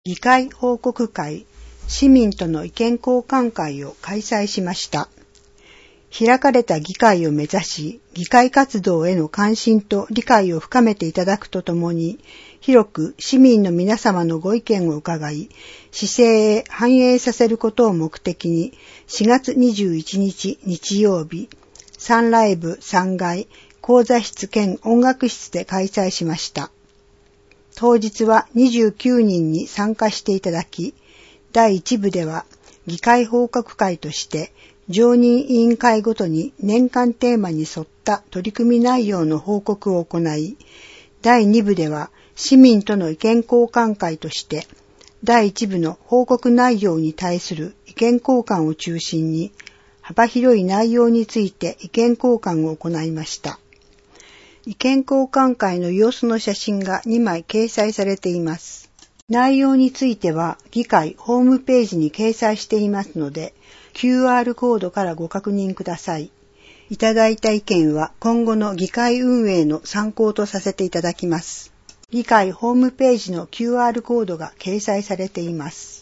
議会報告会、市民との意見交換会を開催しました。開かれた議会を目指し、議会活動への関心と理解を深めていただくとともに、広く市民の皆様のご意見を伺い、市政へ反映させることを目的に、4月21日日曜日、3ライブ3階講座室兼音楽室で開催しました。当日は29人に参加していただき、第1部では議会報告会として常任委員会ごとに年間テーマに沿った取り組み内容の報告を行い、第2部では市民との意見交換会として第1部の報告内容に対する意見交換を中心に幅広い内容について意見交換を行いました。意見交換会の様子の写真が2枚掲載されています。内容については議会ホームページに掲載していますので、QR コードからご確認ください。いただいた意見は今後の議会運営の参考とさせていただきます。議会ホームページの QR コードが掲載されています。